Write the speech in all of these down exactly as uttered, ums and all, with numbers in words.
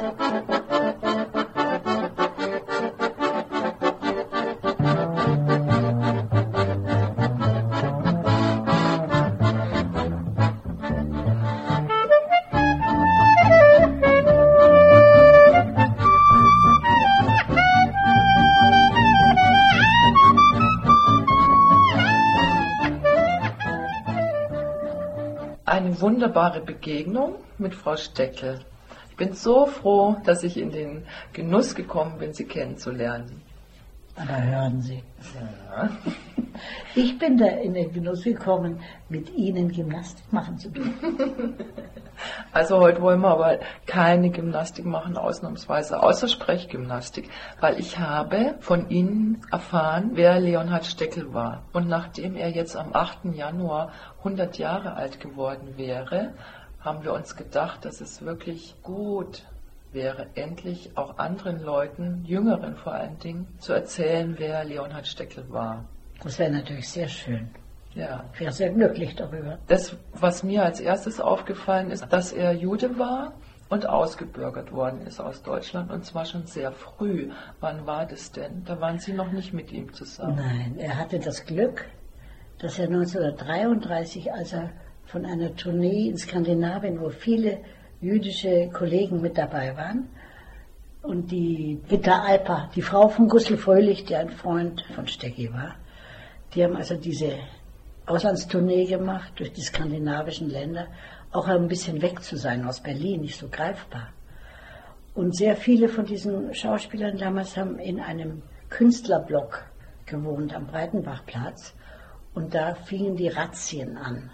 Eine wunderbare Begegnung mit Frau Steckel. Ich bin so froh, dass ich in den Genuss gekommen bin, Sie kennenzulernen. Aber hören Sie, Ja. ich bin da in den Genuss gekommen, mit Ihnen Gymnastik machen zu dürfen. Also heute wollen wir aber keine Gymnastik machen, ausnahmsweise, außer Sprechgymnastik, weil ich habe von Ihnen erfahren, wer Leonhard Steckel war. Und nachdem er jetzt am achten Januar hundert Jahre alt geworden wäre, haben wir uns gedacht, dass es wirklich gut wäre, endlich auch anderen Leuten, Jüngeren vor allen Dingen, zu erzählen, wer Leonhard Steckel war. Das wäre natürlich sehr schön. Ja. Ich wäre sehr glücklich darüber. Das, was mir als erstes aufgefallen ist, dass er Jude war und ausgebürgert worden ist aus Deutschland, und zwar schon sehr früh. Wann war das denn? Da waren Sie noch nicht mit ihm zusammen. Nein, er hatte das Glück, dass er neunzehnhundertdreiunddreißig, als er von einer Tournee in Skandinavien, wo viele jüdische Kollegen mit dabei waren, und die Gitta Alper, die Frau von Gustl Fröhlich, der ein Freund von Stecki war, die haben also diese Auslandstournee gemacht durch die skandinavischen Länder, auch ein bisschen weg zu sein aus Berlin, nicht so greifbar. Und sehr viele von diesen Schauspielern damals haben in einem Künstlerblock gewohnt am Breitenbachplatz, und da fingen die Razzien an.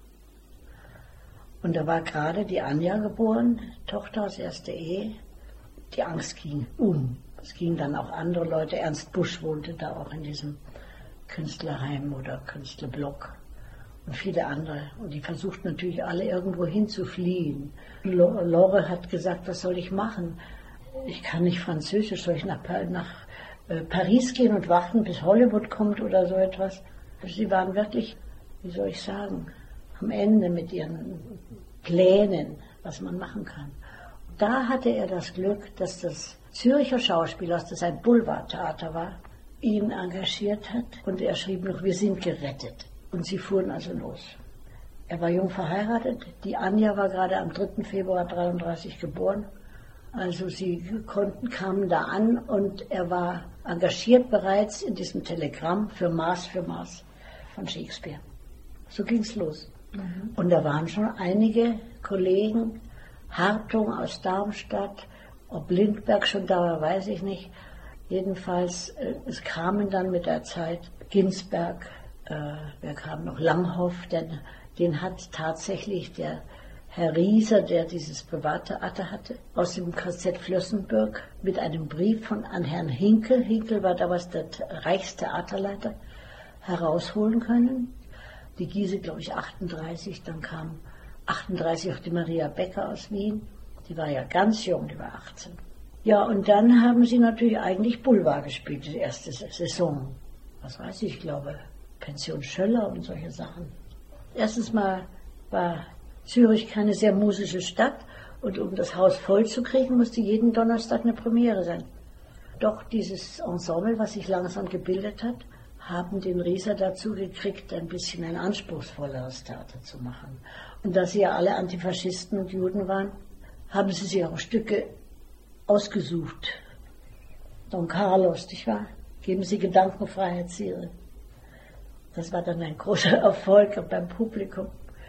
Und da war gerade die Anja geboren, Tochter aus erster Ehe. Die Angst ging um. Es gingen dann auch andere Leute. Ernst Busch wohnte da auch in diesem Künstlerheim oder Künstlerblock und viele andere. Und die versuchten natürlich alle irgendwo hinzufliehen. Lore hat gesagt, was soll ich machen? Ich kann nicht Französisch, soll ich nach, nach äh, Paris gehen und warten, bis Hollywood kommt oder so etwas? Sie waren wirklich, wie soll ich sagen, am Ende mit ihren Plänen, was man machen kann. Und da hatte er das Glück, dass das Züricher Schauspielhaus, das ein Boulevardtheater war, ihn engagiert hat, und er schrieb noch, wir sind gerettet. Und sie fuhren also los. Er war jung verheiratet, die Anja war gerade am dritten Februar dreiunddreißig geboren, also sie konnten, kamen da an, und er war engagiert bereits in diesem Telegramm für Maß für Maß von Shakespeare. So ging's los. Mhm. Und da waren schon einige Kollegen, Hartung aus Darmstadt, ob Lindbergh schon da war, weiß ich nicht. Jedenfalls, äh, es kamen dann mit der Zeit Ginsberg, äh, wer kam noch, Langhoff, denn den hat tatsächlich der Herr Rieser, der dieses Privattheater hatte, aus dem K Z Flossenbürg mit einem Brief von an Herrn Hinkel, Hinkel war damals der Reichstheaterleiter, herausholen können. Die Giese, glaube ich, achtunddreißig, dann kam achtunddreißig auch die Maria Becker aus Wien, die war ja ganz jung, die war achtzehn. Ja, und dann haben sie natürlich eigentlich Boulevard gespielt, die erste Saison. Was weiß ich, ich glaube, Pension Schöller und solche Sachen. Erstens mal war Zürich keine sehr musische Stadt, und um das Haus voll zu kriegen, musste jeden Donnerstag eine Premiere sein. Doch dieses Ensemble, was sich langsam gebildet hat, haben den Rieser dazu gekriegt, ein bisschen ein anspruchsvolleres Theater zu machen. Und da sie ja alle Antifaschisten und Juden waren, haben sie sich auch Stücke ausgesucht. Don Carlos, nicht wahr? Geben Sie Gedankenfreiheit, Sire. Das war dann ein großer Erfolg beim Publikum.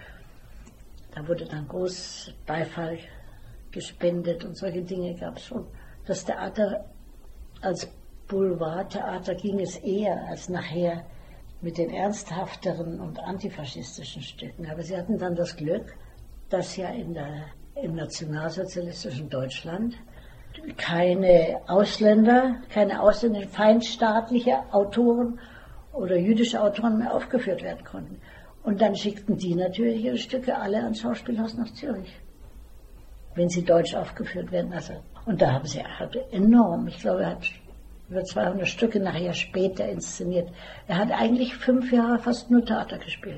Da wurde dann groß Beifall gespendet und solche Dinge gab es schon. Das Theater als Boulevardtheater ging es eher als nachher mit den ernsthafteren und antifaschistischen Stücken. Aber sie hatten dann das Glück, dass ja in der, im nationalsozialistischen Deutschland keine Ausländer, keine ausländischen feindstaatliche Autoren oder jüdische Autoren mehr aufgeführt werden konnten. Und dann schickten die natürlich ihre Stücke alle ans Schauspielhaus nach Zürich, wenn sie deutsch aufgeführt werden. Also, und da haben sie halt enorm, ich glaube, er hat über zweihundert Stücke nachher später inszeniert. Er hat eigentlich fünf Jahre fast nur Theater gespielt.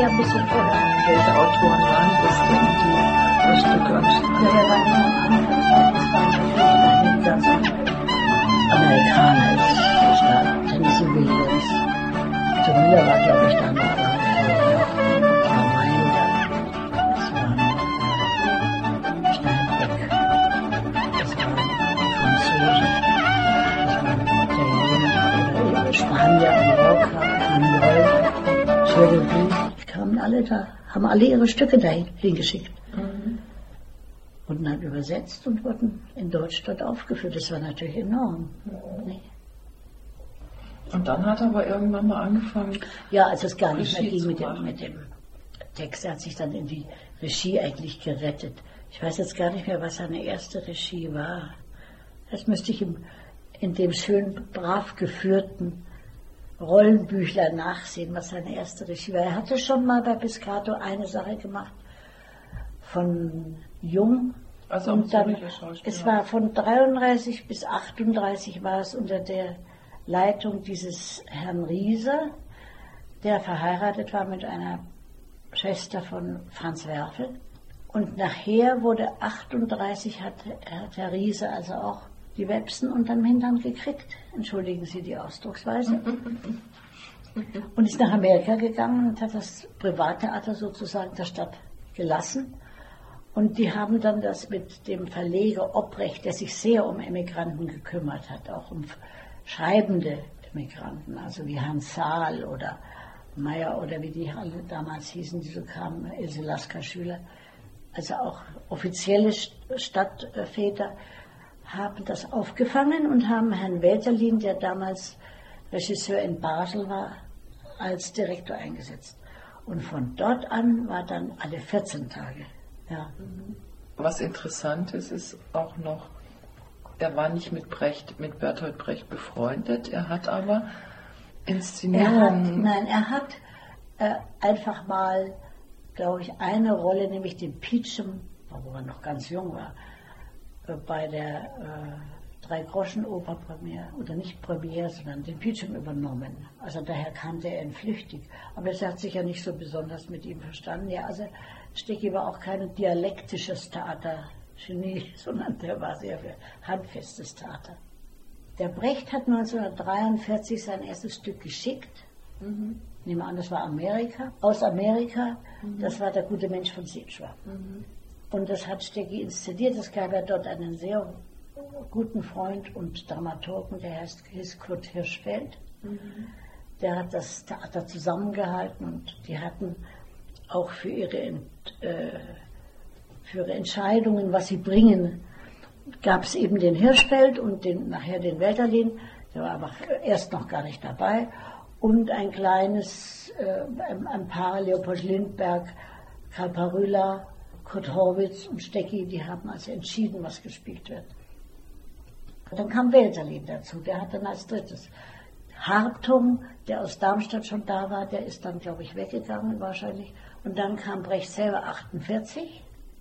ja ein bisschen vorher. Welche Autoren waren das denn, die das Stück anschreiben? Ja, der war immer am Anfang, das war natürlich der ganze Amerikaner ist stark, Tennessee Williams. John Miller war, glaube ich, da noch gar nicht vorher. Das waren Steinbeck, das waren Franzosen, das waren Italiener, Spanier, Mallorca, Cagnol, Chevrolet. Die kamen alle da, haben alle ihre Stücke dahin hingeschickt. Mhm. Wurden dann übersetzt und wurden in Deutsch dort aufgeführt. Das war natürlich enorm. Mhm. Nee. Und dann hat er aber irgendwann mal angefangen. Ja, als es gar nicht mehr Regie ging zu mit dem, machen. mit dem Text, er hat sich dann in die Regie eigentlich gerettet. Ich weiß jetzt gar nicht mehr, was seine erste Regie war. Das müsste ich im, in dem schön brav geführten Rollenbüchlein nachsehen, was seine erste Regie war. Er hatte schon mal bei Piscator eine Sache gemacht von Jung. Also und dann, Züricher Schauspieler. es war von dreiunddreißig bis achtunddreißig war es unter der Leitung dieses Herrn Rieser, der verheiratet war mit einer Schwester von Franz Werfel. Und nachher wurde achtunddreißig, hat, hat Herr Rieser also auch die Websen unterm Hintern gekriegt. Entschuldigen Sie die Ausdrucksweise. Und ist nach Amerika gegangen und hat das Privattheater sozusagen der Stadt gelassen. Und die haben dann das mit dem Verleger Obrecht, der sich sehr um Emigranten gekümmert hat, auch um schreibende Emigranten, also wie Hans Saal oder Meyer oder wie die alle damals hießen, die so kamen, Ilse Lasker-Schüler, also auch offizielle Stadtväter, haben das aufgefangen und haben Herrn Welterlin, der damals Regisseur in Basel war, als Direktor eingesetzt. Und von dort an war dann alle vierzehn Tage. Ja. Was interessant ist, ist auch noch, er war nicht mit Brecht, mit Bertolt Brecht befreundet, er hat aber Inszenierungen. Er hat, nein, er hat äh, einfach mal, glaube ich, eine Rolle, nämlich den Peachum, wo er noch ganz jung war, äh, bei der äh, Drei-Groschen-Oper-Premiere, oder nicht Premiere, sondern den Peachum übernommen. Also daher kannte er ihn flüchtig. Aber es hat sich ja nicht so besonders mit ihm verstanden. Ja, also Stecki war auch kein dialektisches Theatergenie, sondern der war sehr für handfestes Theater. Der Brecht hat neunzehnhundertdreiundvierzig sein erstes Stück geschickt. Mhm. Ich nehme an, das war Amerika. Aus Amerika, mhm. Das war Der gute Mensch von Sitschwa. Mhm. Und das hat Stecki inszeniert. Es gab ja dort einen sehr guten Freund und Dramaturgen, der heißt, hieß Kurt Hirschfeld. Mhm. Der hat das Theater zusammengehalten und die hatten auch für ihre, äh, für ihre Entscheidungen, was sie bringen, gab es eben den Hirschfeld und den, nachher den Welterlin, der war aber erst noch gar nicht dabei, und ein kleines, äh, ein, ein Paar, Leopold Lindberg, Karl Parüla, Kurt Horwitz und Stecki, die haben also entschieden, was gespielt wird. Und dann kam Welterlin dazu, der hat dann als drittes. Hartung, der aus Darmstadt schon da war, der ist dann, glaube ich, weggegangen wahrscheinlich. Und dann kam Brecht selber achtundvierzig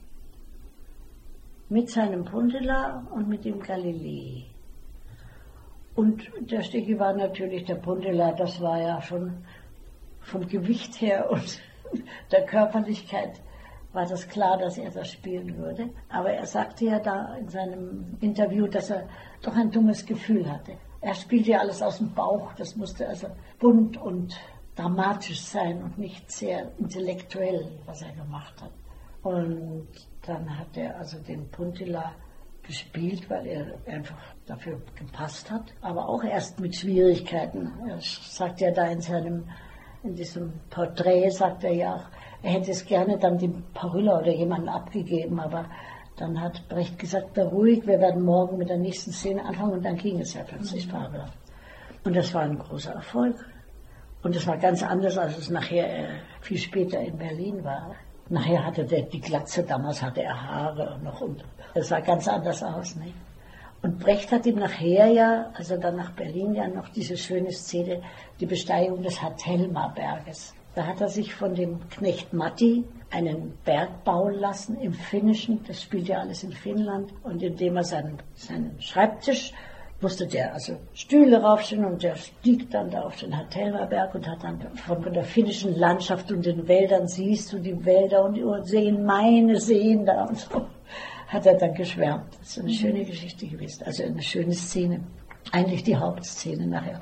mit seinem Pundela und mit dem Galilei. Und der Stecki war natürlich der Pundela, das war ja schon vom Gewicht her und der Körperlichkeit war das klar, dass er das spielen würde. Aber er sagte ja da in seinem Interview, dass er doch ein dummes Gefühl hatte. Er spielte ja alles aus dem Bauch, das musste also bunt und dramatisch sein und nicht sehr intellektuell, was er gemacht hat. Und dann hat er also den Puntila gespielt, weil er einfach dafür gepasst hat, aber auch erst mit Schwierigkeiten. Er sagt ja da in seinem, in diesem Porträt, sagt er ja auch, er hätte es gerne dann dem Parüla oder jemanden abgegeben, aber dann hat Brecht gesagt, na ruhig, wir werden morgen mit der nächsten Szene anfangen, und dann ging es ja plötzlich fabelhaft. Und das war ein großer Erfolg. Und es war ganz anders, als es nachher äh, viel später in Berlin war. Nachher hatte der die Glatze, damals hatte er Haare noch, und es sah ganz anders aus. Nicht? Und Brecht hat ihm nachher ja, also dann nach Berlin ja noch diese schöne Szene, die Besteigung des Hathelma-Berges. Da hat er sich von dem Knecht Matti einen Berg bauen lassen im Finnischen, das spielt ja alles in Finnland, und indem er seinen, seinen Schreibtisch musste der also Stühle raufstehen und der stieg dann da auf den Hattelmerberg und hat dann von der finnischen Landschaft und den Wäldern, siehst du die Wälder und die Seen, meine Seen da und so, hat er dann geschwärmt. Das ist eine schöne Geschichte gewesen, also eine schöne Szene, eigentlich die Hauptszene nachher.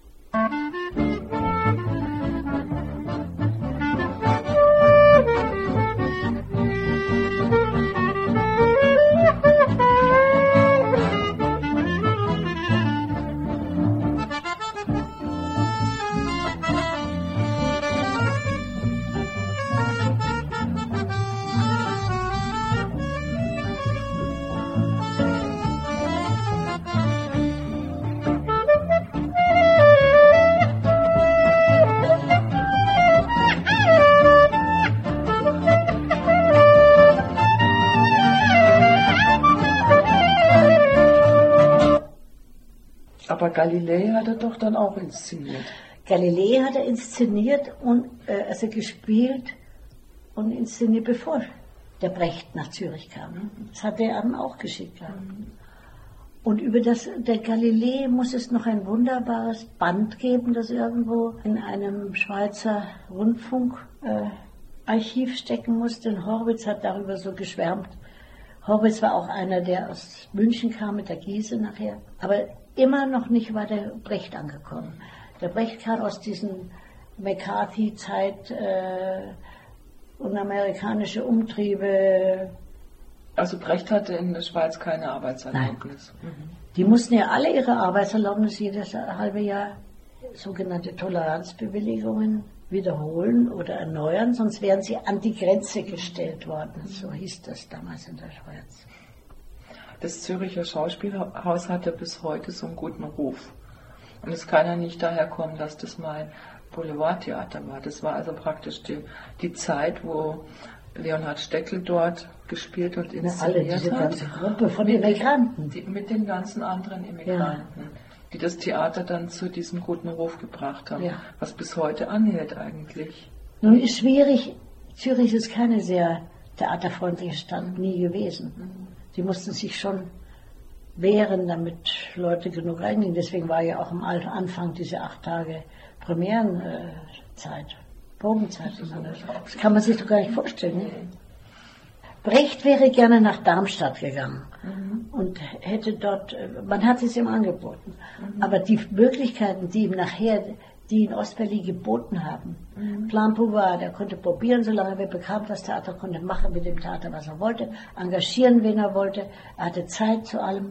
Aber Galilei hat er doch dann auch inszeniert. Galilei hat er inszeniert und äh, also gespielt und inszeniert, bevor der Brecht nach Zürich kam. Das hat er eben auch geschickt. Mhm. Und über das, der Galilei muss es noch ein wunderbares Band geben, das irgendwo in einem Schweizer Rundfunkarchiv äh, stecken muss. Denn Horwitz hat darüber so geschwärmt. Horwitz war auch einer, der aus München kam mit der Giese nachher. Aber immer noch nicht war der Brecht angekommen. Der Brecht kam aus diesen McCarthy-Zeit äh, und amerikanische Umtriebe. Also Brecht hatte in der Schweiz keine Arbeitserlaubnis. Nein. Mhm. Die mussten ja alle ihre Arbeitserlaubnis jedes halbe Jahr, sogenannte Toleranzbewilligungen, wiederholen oder erneuern, sonst wären sie an die Grenze gestellt worden. So hieß das damals in der Schweiz. Das Züricher Schauspielhaus hatte bis heute so einen guten Ruf. Und es kann ja nicht daher kommen, dass das mal Boulevardtheater war. Das war also praktisch die, die Zeit, wo Leonhard Steckel dort gespielt und inszeniert alle diese hat. Ganze Gruppe von Immigranten. Die, mit den ganzen anderen Immigranten, ja, die das Theater dann zu diesem guten Ruf gebracht haben, ja, was bis heute anhält eigentlich. Nun ist schwierig, Zürich ist keine sehr theaterfreundliche Stadt, nie gewesen. Mhm. Die mussten sich schon wehren, damit Leute genug reingingen. Deswegen war ja auch am Anfang diese acht Tage Premierenzeit, Probenzeit. Das kann man sich doch gar nicht vorstellen. Brecht wäre gerne nach Darmstadt gegangen, mhm, und hätte dort, man hat es ihm angeboten, mhm, aber die Möglichkeiten, die ihm nachher, die in Ostberlin geboten haben, mhm, Plan Bouvard, der konnte probieren, solange er bekam das Theater, konnte machen mit dem Theater, was er wollte, engagieren, wen er wollte, er hatte Zeit zu allem.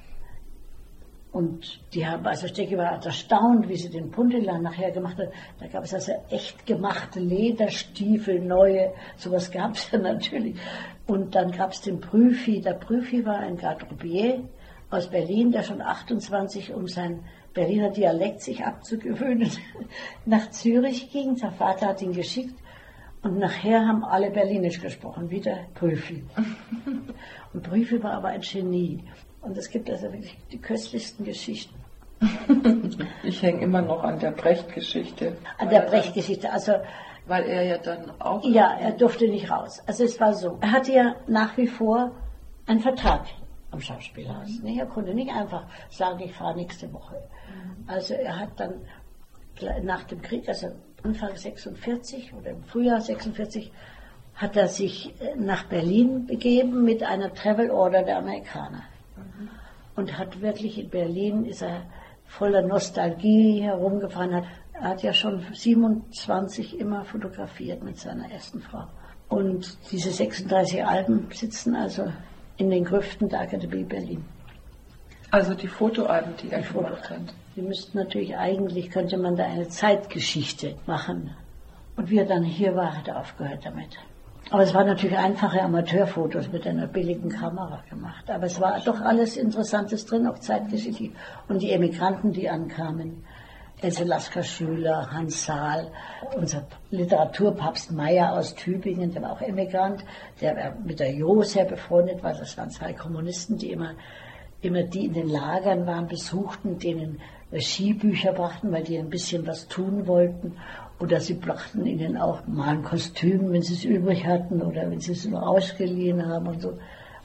Und die haben, also Stecki war erstaunt, wie sie den Puntelan nachher gemacht hat. Da gab es also echt gemachte Lederstiefel, neue, sowas gab es ja natürlich. Und dann gab es den Prüfi. Der Prüfi war ein Garderobier aus Berlin, der schon achtundzwanzig, um sein Berliner Dialekt sich abzugewöhnen, nach Zürich ging. Der Vater hat ihn geschickt. Und nachher haben alle Berlinisch gesprochen, wie der Prüfi. Und Prüfi war aber ein Genie. Und es gibt also wirklich die köstlichsten Geschichten. Ich hänge immer noch an der Brecht-Geschichte. An der Brecht-Geschichte, also... Weil er ja dann auch... Ja, er durfte nicht raus. Also es war so, er hatte ja nach wie vor einen Vertrag am Schauspielhaus. Mhm. Er konnte nicht einfach sagen, ich fahre nächste Woche. Mhm. Also er hat dann nach dem Krieg, also Anfang sechsundvierzig oder im Frühjahr sechsundvierzig, hat er sich nach Berlin begeben mit einer Travel Order der Amerikaner. Und hat wirklich in Berlin, ist er voller Nostalgie herumgefahren. Hat, er hat ja schon siebenundzwanzig immer fotografiert mit seiner ersten Frau. Und diese sechsunddreißig Alben sitzen also in den Grüften der Akademie Berlin. Also die Fotoalben, die er die gemacht hat. Die müssten natürlich, eigentlich könnte man da eine Zeitgeschichte machen. Und wie er dann hier war, hat er aufgehört damit. Aber es waren natürlich einfache Amateurfotos mit einer billigen Kamera gemacht. Aber es war doch alles Interessantes drin, auch zeitgeschichtlich. Und die Emigranten, die ankamen, Else Lasker-Schüler, Hans Saal, unser Literaturpapst Meyer aus Tübingen, der war auch Emigrant, der mit der Jo sehr befreundet war. Das waren zwei Kommunisten, die immer, immer die in den Lagern waren, besuchten, denen Skibücher brachten, weil die ein bisschen was tun wollten. Oder sie brachten ihnen auch mal ein Kostüm, wenn sie es übrig hatten oder wenn sie es nur ausgeliehen haben und so.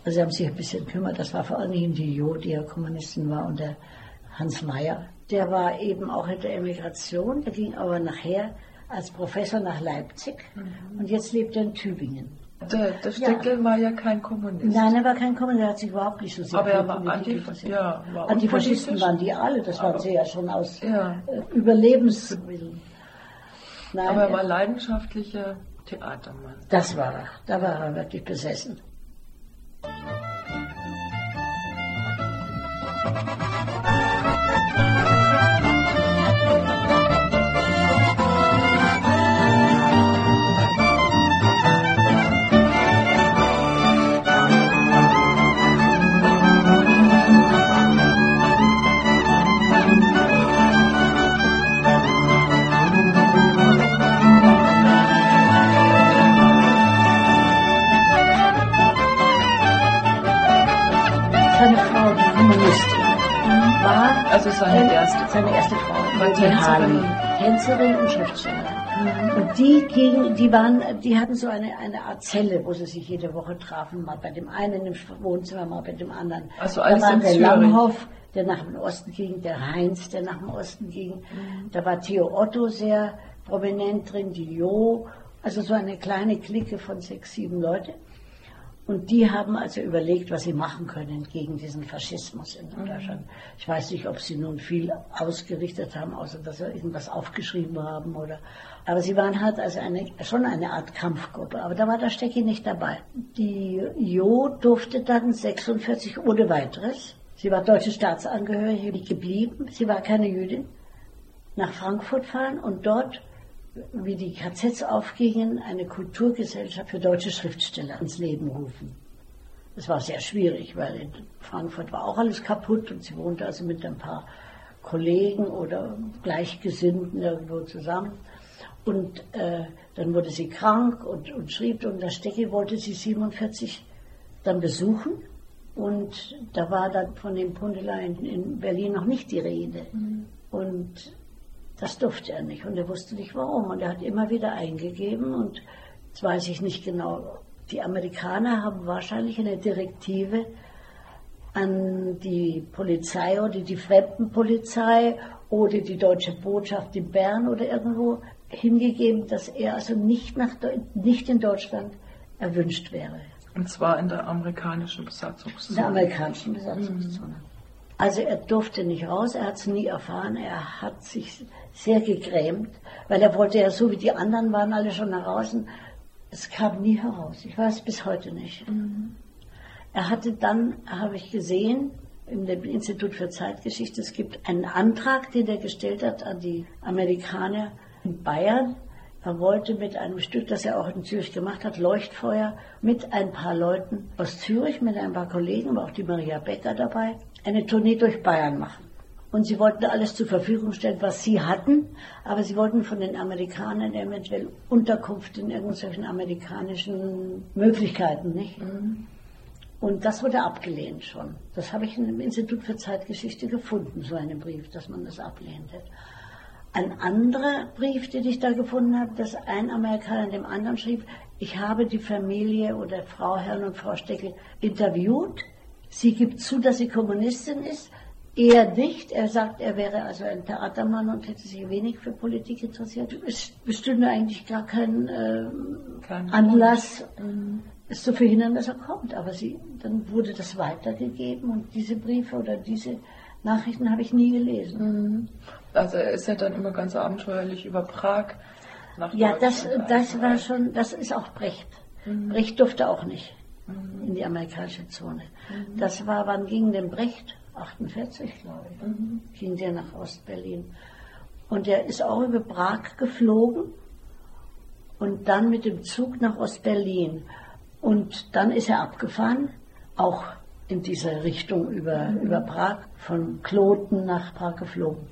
Also sie haben sich ein bisschen gekümmert, das war vor allen Dingen die Jo, die ja Kommunistin war, und der Hans Meyer. Der war eben auch in der Emigration, der ging aber nachher als Professor nach Leipzig mhm. und jetzt lebt er in Tübingen. Der, der Steckel ja. war ja kein Kommunist. Nein, er war kein Kommunist, er hat sich überhaupt nicht so sehr aber er war Antif ja, war Antifaschisten waren die alle, das waren sie ja schon aus ja. äh, Überlebenswillen. Nein, aber er war leidenschaftlicher Theatermann. Das war er, da war er wirklich besessen. Seine Frau, die Kommunistin, war also seine äh, erste, seine erste Frau, war die Tänzerin. Tänzerin und Schriftstellerin. Mhm. Und die gingen, die waren, die hatten so eine, eine Art Zelle, wo sie sich jede Woche trafen, mal bei dem einen im Wohnzimmer, mal bei dem anderen. Also alles da war in der Zürich. Langhoff, der nach dem Osten ging, der Heinz, der nach dem Osten ging. Mhm. Da war Theo Otto sehr prominent drin, die Jo, also so eine kleine Clique von sechs, sieben Leute. Und die haben also überlegt, was sie machen können gegen diesen Faschismus in Deutschland. Ich weiß nicht, ob sie nun viel ausgerichtet haben, außer dass sie irgendwas aufgeschrieben haben oder. Aber sie waren halt also eine, schon eine Art Kampfgruppe. Aber da war der Stecki nicht dabei. Die Jo durfte dann sechsundvierzig ohne weiteres. Sie war deutsche Staatsangehörige geblieben. Sie war keine Jüdin. Nach Frankfurt fahren und dort, wie die K Zs aufgingen, eine Kulturgesellschaft für deutsche Schriftsteller ins Leben rufen. Das war sehr schwierig, weil in Frankfurt war auch alles kaputt und sie wohnte also mit ein paar Kollegen oder Gleichgesinnten irgendwo zusammen. Und äh, dann wurde sie krank und, und schrieb, und der Stecki wollte sie siebenundvierzig dann besuchen. Und da war dann von dem Pundelein in Berlin noch nicht die Rede. Mhm. Und das durfte er nicht und er wusste nicht warum. Und er hat immer wieder eingegeben und das weiß ich nicht genau. Die Amerikaner haben wahrscheinlich eine Direktive an die Polizei oder die Fremdenpolizei oder die deutsche Botschaft in Bern oder irgendwo hingegeben, dass er also nicht, nach, nicht in Deutschland erwünscht wäre. Und zwar in der amerikanischen Besatzungszone. In der amerikanischen Besatzungszone. Mhm. Also er durfte nicht raus, er hat es nie erfahren, er hat sich sehr gegrämt, weil er wollte ja so wie die anderen waren alle schon nach außen, es kam nie heraus, ich weiß bis heute nicht. Mhm. Er hatte dann, habe ich gesehen, in dem Institut für Zeitgeschichte, es gibt einen Antrag, den er gestellt hat an die Amerikaner in Bayern. Er wollte mit einem Stück, das er auch in Zürich gemacht hat, Leuchtfeuer, mit ein paar Leuten aus Zürich, mit ein paar Kollegen, war auch die Maria Becker dabei, eine Tournee durch Bayern machen. Und sie wollten alles zur Verfügung stellen, was sie hatten, aber sie wollten von den Amerikanern eventuell Unterkunft in irgendwelchen amerikanischen Möglichkeiten, nicht? Mhm. Und das wurde abgelehnt schon. Das habe ich im Institut für Zeitgeschichte gefunden, so einen Brief, dass man das ablehnte. Ein anderer Brief, den ich da gefunden habe, dass ein Amerikaner dem anderen schrieb, ich habe die Familie oder Frau Herrn und Frau Steckel interviewt. Sie gibt zu, dass sie Kommunistin ist. Er nicht. Er sagt, er wäre also ein Theatermann und hätte sich wenig für Politik interessiert. Es bestünde eigentlich gar kein, äh, kein Anlass, ähm, es zu verhindern, dass er kommt. Aber sie, dann wurde das weitergegeben und diese Briefe oder diese Nachrichten habe ich nie gelesen. Mhm. Also er ist ja dann immer ganz abenteuerlich über Prag nach Ja, das, das war schon, das ist auch Brecht. Mhm. Brecht durfte auch nicht mhm. in die amerikanische Zone. Mhm. Das war, wann ging denn Brecht? achtundvierzig, glaube ich, mhm. ging der nach Ostberlin. Und er ist auch über Prag geflogen und dann mit dem Zug nach Ostberlin. Und dann ist er abgefahren, auch in diese Richtung über, mhm. über Prag, von Kloten nach Prag geflogen.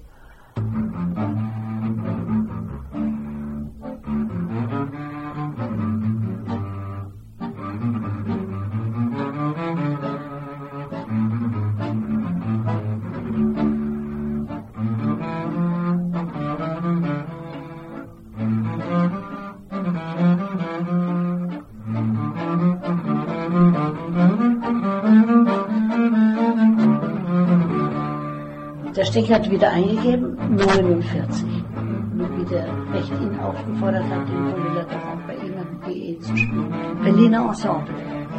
Steckel hat wieder eingegeben, neunundvierzig. Wie der Brecht ihn aufgefordert hat, den Brüller doch auch bei ihm im B E zu spielen. Berliner Ensemble.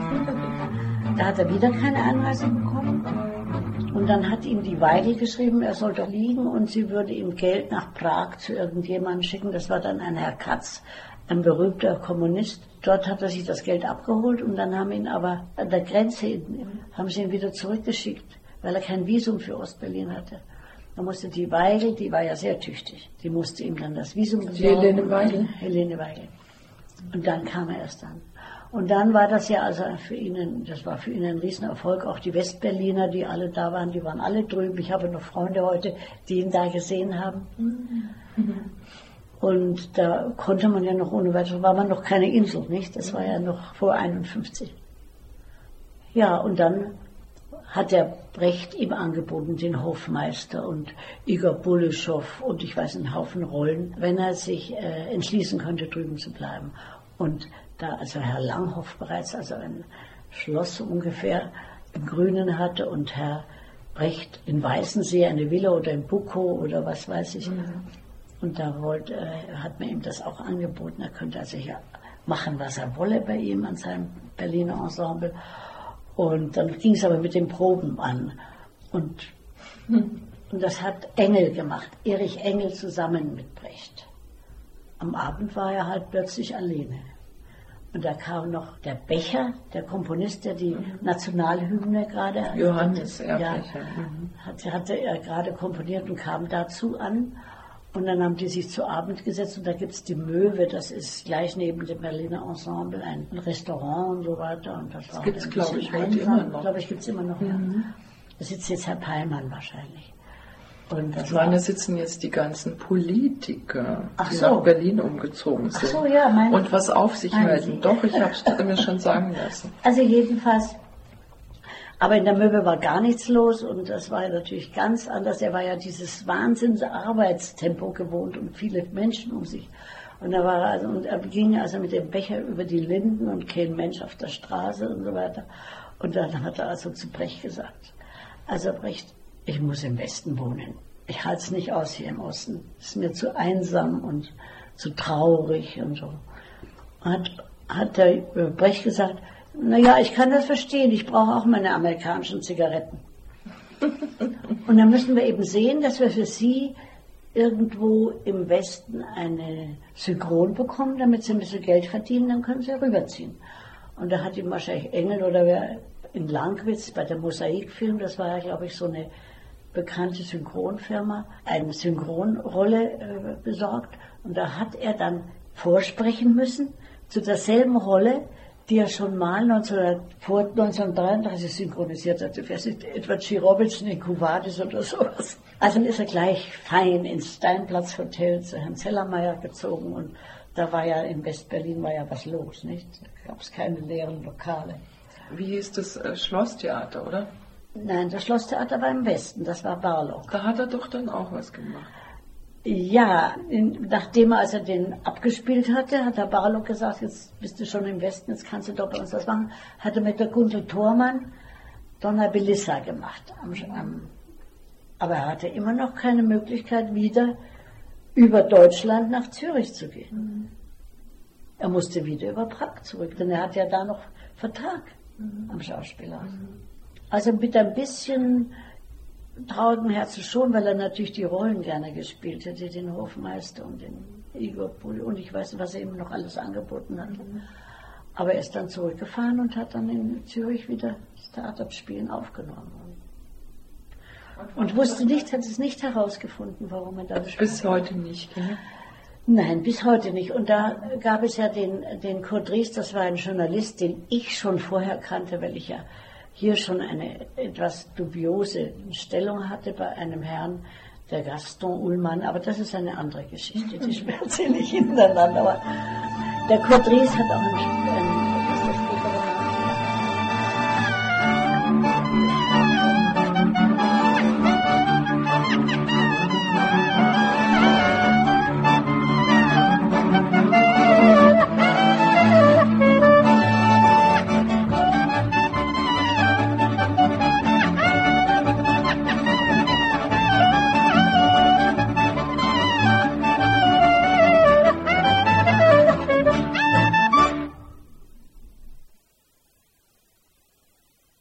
Da hat er wieder keine Einreise bekommen. Und dann hat ihm die Weigel geschrieben, er soll doch liegen und sie würde ihm Geld nach Prag zu irgendjemandem schicken. Das war dann ein Herr Katz, ein berühmter Kommunist. Dort hat er sich das Geld abgeholt und dann haben ihn aber an der Grenze haben sie ihn wieder zurückgeschickt, weil er kein Visum für Ostberlin hatte. Da musste die Weigel, die war ja sehr tüchtig, die musste ihm dann das Visum besorgen. Helene Weigel? Helene Weigel. Und dann kam er erst an. Und dann war das ja also für ihn, das war für ihn ein Riesenerfolg. Auch die Westberliner, die alle da waren, die waren alle drüben. Ich habe noch Freunde heute, die ihn da gesehen haben. Mhm. Und da konnte man ja noch ohne weiteres, war man noch keine Insel, nicht? Das war ja noch vor einundfünfzig. Ja, und dann hat der Brecht ihm angeboten, den Hofmeister und Igor Bulischow und ich weiß einen Haufen Rollen, wenn er sich äh, entschließen könnte, drüben zu bleiben. Und da also Herr Langhoff bereits also ein Schloss ungefähr im Grünen hatte und Herr Brecht in Weißensee eine Villa oder in Bukow oder was weiß ich. Mhm. Und da wollte, äh, hat man ihm das auch angeboten. Er könnte also ja machen, was er wolle bei ihm an seinem Berliner Ensemble. Und dann ging es aber mit den Proben an. Und, mhm. und das hat Engel gemacht, Erich Engel zusammen mit Brecht. Am Abend war er halt plötzlich alleine. Und da kam noch der Becher, der Komponist, der die Nationalhymne gerade Johannes ja, Erbecher. hatte, hatte er gerade komponiert und kam dazu an. Und dann haben die sich zu Abend gesetzt und da gibt es die Möwe, das ist gleich neben dem Berliner Ensemble ein Restaurant und so weiter. Und das, das gibt es, glaube ich, heute immer noch. glaube ich, gibt es immer noch, mhm. ja. Da sitzt jetzt Herr Peilmann wahrscheinlich. Und das ich meine, da sitzen jetzt die ganzen Politiker, Ach die so. nach Berlin umgezogen sind. Ach so, ja, mein, und was auf sich melden. Sie. Doch, ich habe es mir schon sagen lassen. Also jedenfalls, aber in der Möwe war gar nichts los und das war natürlich ganz anders. Er war ja dieses Wahnsinns Arbeitstempo gewohnt und viele Menschen um sich. Und er war also, und er ging also mit dem Becher über die Linden und kein Mensch auf der Straße und so weiter. Und dann hat er also zu Brecht gesagt, also Brecht, ich muss im Westen wohnen. Ich halte es nicht aus hier im Osten. Es ist mir zu einsam und zu traurig und so. Hat, hat der Brecht gesagt, naja, ich kann das verstehen, ich brauche auch meine amerikanischen Zigaretten. Und dann müssen wir eben sehen, dass wir für Sie irgendwo im Westen eine Synchron bekommen, damit Sie ein bisschen Geld verdienen, dann können Sie rüberziehen. Und da hat ihm wahrscheinlich Engel oder wer in Langwitz bei der Mosaikfilm, das war ja, glaube ich, so eine bekannte Synchronfirma, eine Synchronrolle äh, besorgt. Und da hat er dann vorsprechen müssen zu derselben Rolle, die er schon mal neunzehn, vor neunzehnhundertdreiunddreißig synchronisiert hat. Wer ist Edward G. Robinson in Quo Vadis oder sowas. Also dann ist er gleich fein ins Steinplatz-Hotel zu Herrn Zellermeier gezogen und da war ja in Westberlin war ja was los, nicht? Da gab es keine leeren Lokale. Wie hieß das äh, Schlosstheater, oder? Nein, das Schlosstheater war im Westen, das war Barlock. Da hat er doch dann auch was gemacht. Ja, in, nachdem er also den abgespielt hatte, hat der Barlock gesagt, jetzt bist du schon im Westen, jetzt kannst du doch bei uns was machen. Hat er mit der Gundel Thormann Donna Belissa gemacht. Am, am, aber er hatte immer noch keine Möglichkeit, wieder über Deutschland nach Zürich zu gehen. Mhm. Er musste wieder über Prag zurück, denn er hat ja da noch Vertrag mhm. am Schauspielhaus. Mhm. Also mit ein bisschen traurigem Herzen schon, weil er natürlich die Rollen gerne gespielt hätte, den Hofmeister und den Igor Puli und ich weiß nicht, was er ihm noch alles angeboten hat. Mhm. Aber er ist dann zurückgefahren und hat dann in Zürich wieder das Theaterspielen aufgenommen. Und wusste nicht, hat es nicht herausgefunden, warum er da Bis heute nicht, ne? Nein, bis heute nicht. Und da gab es ja den, den Kurt Ries, das war ein Journalist, den ich schon vorher kannte, weil ich ja hier schon eine etwas dubiose Stellung hatte bei einem Herrn, der Gaston Ullmann, aber das ist eine andere Geschichte, die erzähle ich hintereinander. Aber der Kurt Ries hat auch ein, ein